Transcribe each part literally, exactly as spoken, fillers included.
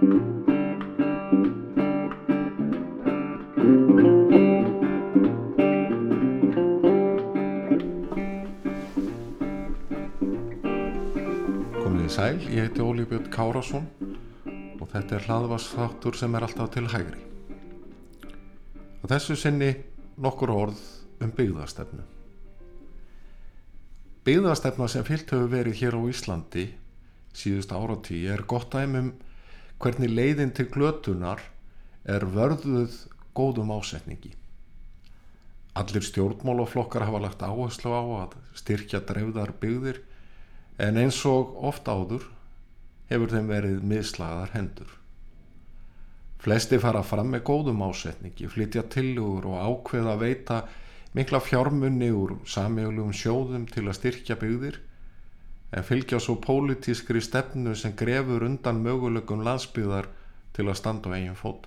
Komið í sæl, ég heiti Óli Björn Kárason og þetta er hlaðvarpsþáttur sem er alltaf til hægri. Á þessu sinni nokkur orð um byggðastefnu. Byggðastefna sem fylgt hefur verið hér á Íslandi síðustu áratugi er gott dæmi um hvernig leiðin til glötunar er vörðuð góðum ásetningi. Allir stjórnmálaflokkar hafa lagt áherslu á að styrkja dreifðar byggðir, en eins og oft áður hefur þeim verið mislagðar hendur. Flesti fara fram með góðum ásetningi, flytja tillögur og ákveða að veita mikla fjármuni úr sameiginlegum sjóðum til að styrkja byggðir, en fylgja svo pólitískri stefnu sem grefur undan möguleikum landsbyggðar til að standa á eigin fótum.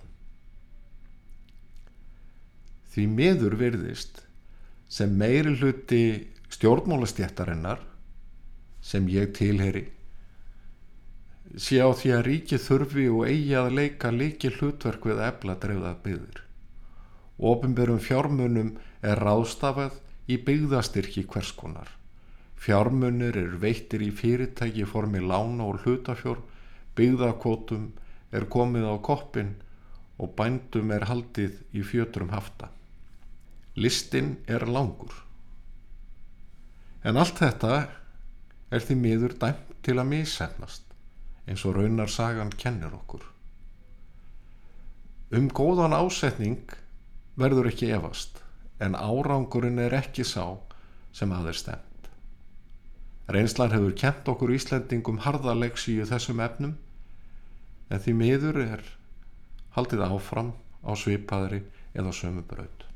Því miður virðist sem meiri hluti stjórnmálastéttarinnar, sem ég tilheyri, sé á því að ríkið þurfi og eigi að leika lykilhlutverk við að efla dreifðar byggðir. Opinberum fjármunum er ráðstafað í byggðastyrki hvers konar. Fjármunir eru veittir í fyrirtæki í formi lána og hlutafjár, byggðakvótum er komið á koppinn og bændum er haldið í fjötrum hafta. Listinn er langur. En allt þetta er því miður dæmt til að misheppnast, eins og raunar sagan kennir okkur. Um góðan ásetning verður ekki efast, en árangurinn er ekki sá sem að er stefnt. Reynslan hefur kennt okkur Íslendingum harða lexíu í þessum efnum, en því miður er haldið áfram á svipaðri eða sömu braut.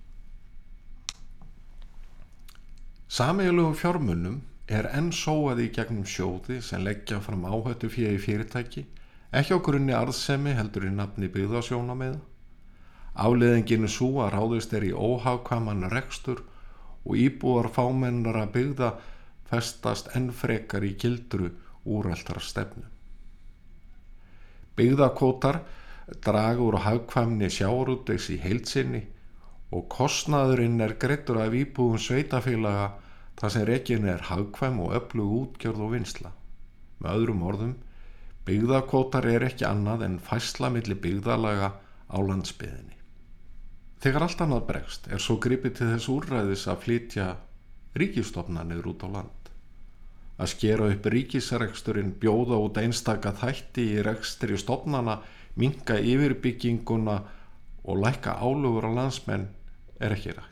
Sameiginlegum fjármunum er enn sóað í gegnum sjóði sem leggja fram áhættufé í fyrirtæki, ekki á grunni arðsemi heldur í nafni byggðasjónarmiða. Afleiðingin er sú að ráðist er í óhagkvæman rekstur og íbúar fámennara byggða festast enn frekar í gildru úreltrar stefnu. Byggðakvótar draga úr hagkvæmni sjávarútvegs í heild sinni og kostnaðurinn er greiddur af íbúum sveitafélaga þar sem rekin er hagkvæm og öflug útgjörð og vinnsla. Með öðrum orðum, byggðakvótar er ekki annað en færsla milli byggðarlaga á landsbyggðinni. Þegar allt annað bregst er svo gripið til þess úrræðis að flytja ríkisstofnanir út á land. Að skera upp ríkisreksturinn, bjóða út einstaka þætti í rekstri stofnana, minnka yfirbygginguna og lækka álögur á landsmenn er ekki rætt.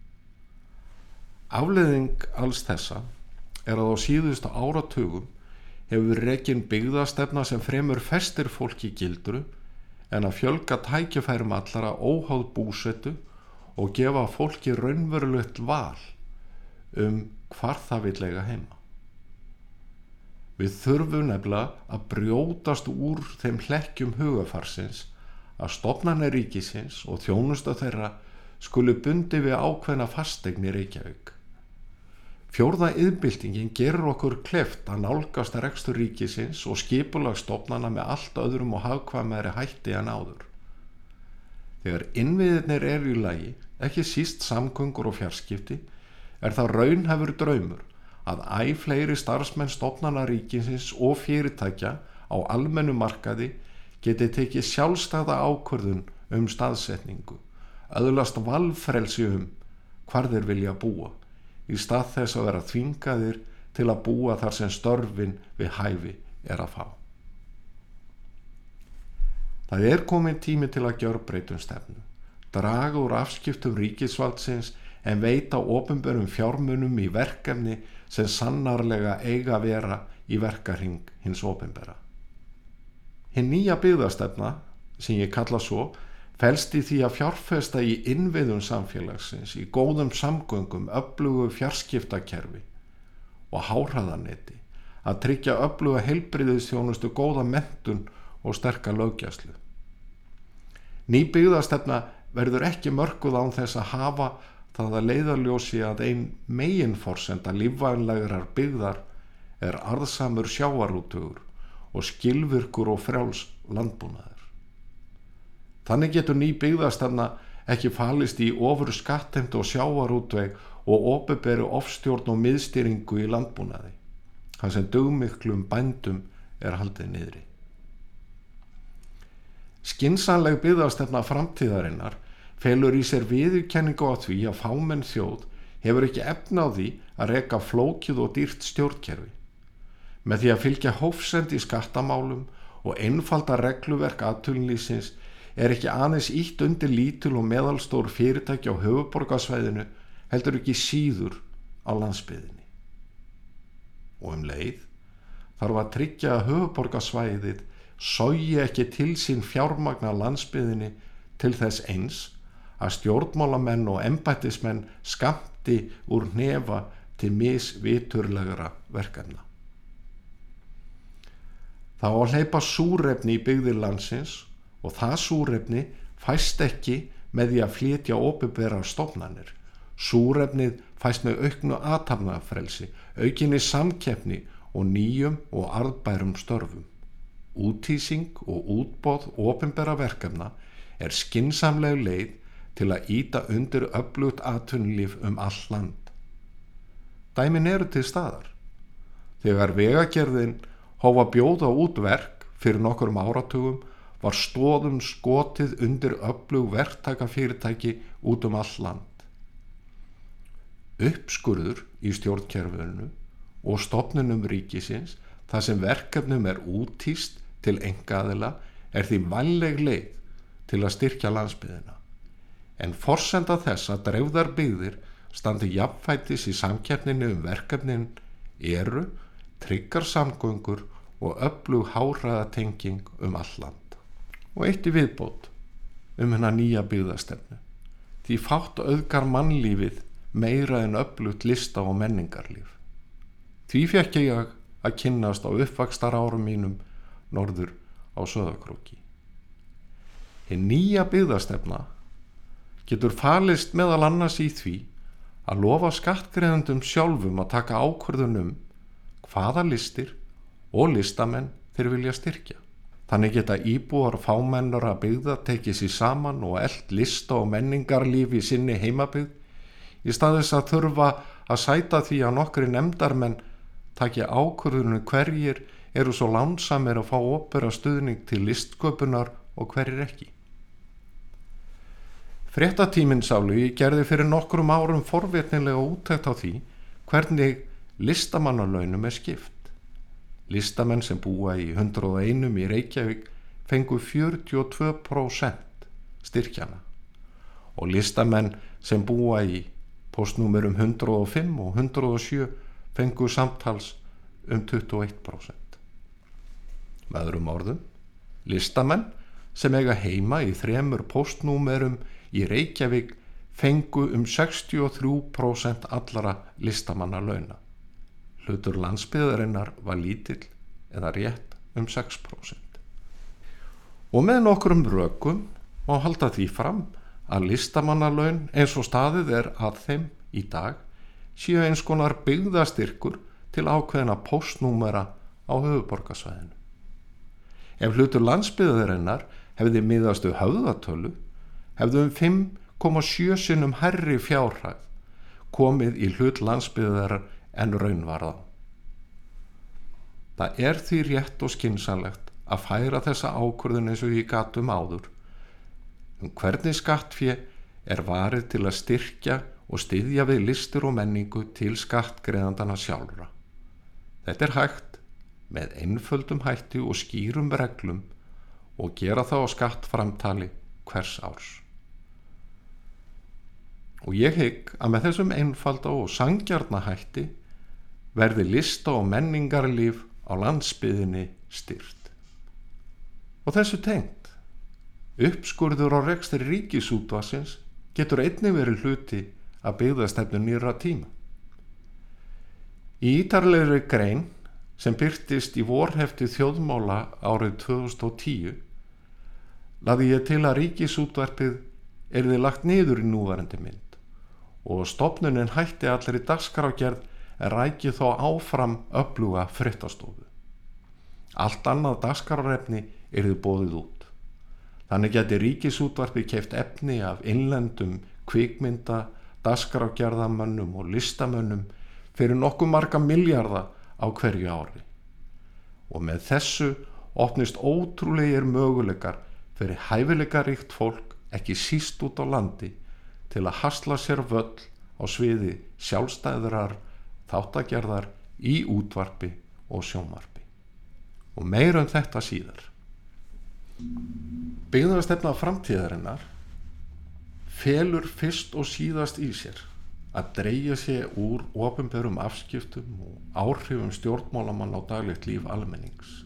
Afleiðing alls þessa er að á síðustu áratugum hefur rekin byggðastefna sem fremur festir fólk í gildru en að fjölga tækifærum allara óháð búsetu og gefa fólki raunverulegt val um hvar það vill eiga heima. Við þurfum nefnilega að brjótast úr þeim hlekkjum hugafarsins að stofnanir ríkisins og þjónusta þeirra skuli bundi við ákveðna fasteign í Reykjavík. Fjórða iðnbyltingin gerir okkur kleift að nálgast rekstur ríkisins og skipulagsstofnana með allt öðrum og hagkvæmari hætti en áður. Þegar innviðirnir eru í lagi, ekki síst samgöngur og fjarskipti, er það raunhæfur draumur að æ fleiri starfsmenn stofnana ríkisins og fyrirtækja á almennum markaði geti tekið sjálfstæða ákvörðun um staðsetningu, öðlast valfrelsi um hvar þeir vilja búa, í stað þess að vera þvingaðir til að búa þar sem störfin við hæfi er að fá. Það er komin tími til að gjörbreytum stefnu, draga úr afskiptum ríkisvaldsins en veita opinberum fjármunum í verkefni sem sannarlega eiga að vera í verkahring hins opinbera. Hin nýja byggðastefna, sem ég kalla svo, felst í því að fjárfesta í innviðum samfélagsins, í góðum samgöngum, öflugu fjarskiptakerfi og háhraðaneti, að tryggja öfluga heilbrigðisþjónustu, góða menntun og sterka löggæslu. Ný byggðastefna verður ekki mörkuð án þess að hafa það að leiðarljósi að ein meginforsenda lífvænlegrar byggðar er arðsamur sjávarútvegur og skilvirkur og frjáls landbúnaður. Þannig getur ný byggðastefna ekki falist í ofur skattheimtu og sjávarútveg og opinberri ofstjórn og miðstýringu í landbúnaði, þar sem dugmiklum bændum er haldið niðri. Skynsamleg byggðastefna framtíðarinnar felur í sér viðurkenningu á því að fámenn þjóð hefur ekki efni á því að reka flókið og dýrt stjórnkerfi. Með því að fylgja hófsemd í skattamálum og einfalda regluverk atvinnulífsins er ekki aðeins ýtt undir lítil og meðalstór fyrirtæki á höfuðborgarsvæðinu, heldur ekki síður á landsbyggðinni. Og um leið þarf að tryggja að höfuðborgarsvæðið sogi ekki til sín fjármagna landsbyggðinni til þess eins að stjórnmálamenn og embættismenn skammti úr hnefa til misviturlegra verkefna. Það á að hleypa súrefni í byggðir landsins og það súrefni fæst ekki með því að flytja opinberar stofnanir. Súrefnið fæst með auknu athafnafrelsi, aukinni samkeppni og nýjum og arðbærum störfum. Úthýsing og útboð opinbera verkefna er skynsamleg leið til að ýta undir öflugt atvinnulíf um all land. Dæmin eru til staðar. Þegar Vegagerðin hóf að bjóða út verk fyrir nokkrum áratugum var stoðum skotið undir öflug verktakafyrirtæki út um all land. Uppskurður í stjórnkerfinu og stofnunum ríkisins þar sem verkefnum er úthýst til einkaaðila er því vænleg leið til að styrkja landsbyggðina. En forsenda þess að dreifðar byggðir standi jafnfætis í samkeppninni um verkefnin eru tryggar samgöngur og öflug háhraðatenging um all land. Og eitt í viðbót um hennar nýja byggðastefnu. Því fátt auðgar mannlífið meira en öflugt lista- og menningarlíf. Því fékk ég að kynnast á uppvaxtarárum mínum norður á Sauðárkróki. Hin nýja byggðastefna getur falist meðal annars í því að lofa skattgreiðendum sjálfum að taka ákvörðun um hvaða listir og listamenn þeir vilja styrkja. Þannig geta íbúar fámennara byggða tekið sér saman og elt lista- og menningarlíf í sinni heimabyggð í stað þess að þurfa að sæta því að nokkri nefndarmenn taki ákvörðunum hverjir eru svo lánsamir að fá opinberan stuðning til listsköpunar og hverjir ekki. Fréttatíminn sálu gerði fyrir nokkrum árum forvitnilega úttekt á því hvernig listamannalaunum er skipt. Listamenn sem búa í hundrað og einum í Reykjavík fengu fjörutíu og tvö prósent styrkjana og listamenn sem búa í póstnúmerum hundrað og fimm og hundrað og sjö fengu samtals um tuttugu og eitt prósent. Með öðrum orðum, listamenn sem eiga heima í þremur póstnúmerum í Reykjavík fengu um sextíu og þrjú prósent allra listamanna launa. Hlutur landsbyggðarinnar var lítill eða rétt um sex prósent. Og með nokkrum rökum má halda því fram að listamannalaun eins og staðið er að þeim í dag séu eins konar byggðastyrkur til ákveðna póstnúmera á höfuðborgarsvæðinu. Ef hlutur landsbyggðarinnar hefði miðast við höfðatölu, hefði um fimm komma sjö sinnum hærri fjárhæð komið í hlut landsbyggðarinnar en raun var það. Það er því rétt og skynsamlegt að færa þessa ákvörðun eins og ég gat um áður um hvernig skattfé er varið til að styrkja og styðja við listir og menningu til skattgreiðandana sjálfra. Þetta er hægt með einföldum hætti og skýrum reglum og gera það á skattframtali hvers árs. Og ég hygg að með þessum einfalda og sanngjarna hætti verði lista- og menningarlíf á landsbyggðinni styrkt. Og þessu tengt, uppskurður á rekstri ríkisútvarpsins getur einnig verið hluti að byggðastefnu nýrra tíma. Í ítarlegri grein sem birtist í vorhefti þjóðmála árið tvö þúsund og tíu lagði ég til að ríkisútvarpið yrði lagt niður í núverandi mynd og stofnunin hætti allri dagskrárgerð en ræki þó áfram öfluga fréttastofu. Allt annað dagskrárefni yrði boðið út. Þannig gæti Ríkisútvarpið keypt efni af innlendum kvikmynda, dagskrárgerðarmönnum og listamönnum fyrir nokkuð marga milljarða á hverju ári. Og með þessu opnist ótrúlegir möguleikar fyrir hæfileikaríkt fólk, ekki síst út á landi, til að hasla sér völl á sviði sjálfstæðrar þáttagerðar í útvarpi og sjónvarpi. Og meira um þetta síðar. Byggðastefna framtíðarinnar felur fyrst og síðast í sér að dreigja sig úr opinberum afskiptum og áhrifum stjórnmálamanna á daglegt líf almennings.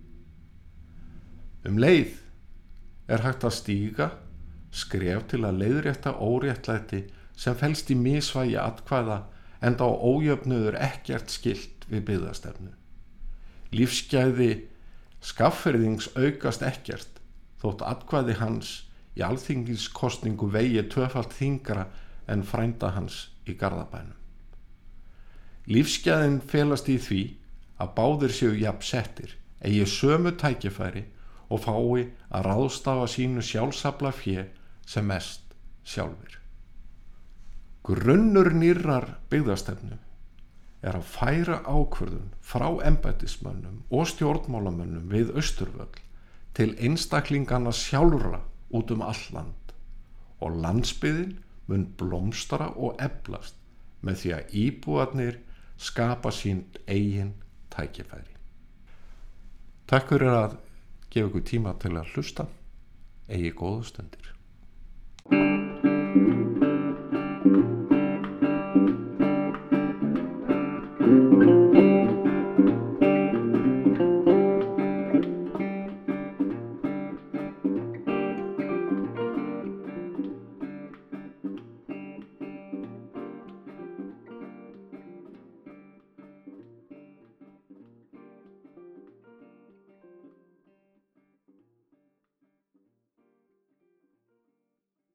Um leið er hægt að stíga skref til að leiðrétta óréttlæti sem felst í misvægi atkvæða, enda á ójöfnuður ekkert skylt við byggðastefnu. Lífsgæði Skagfirðings aukast ekkert þótt atkvæði hans í alþingiskosningu vegi tvöfalt þyngra en frænda hans í Garðabænum. Lífsgæðin felast í því að báðir séu jafn settir, eigi sömu tækifæri og fái að ráðstafa sínu sjálfsafla fé sem mest sjálfir. Grunnur nýrrar byggðastefnu er að færa ákvörðun frá embættismönnum og stjórnmálamönnum við Austurvöll til einstaklinganna sjálfra út um all land, og landsbyggðin mun blómstra og eflast með því að íbúarnir skapa sín eigin tækifæri. Takk fyrir að gefa ykkur tíma til að hlusta. Eigi góðu stundir.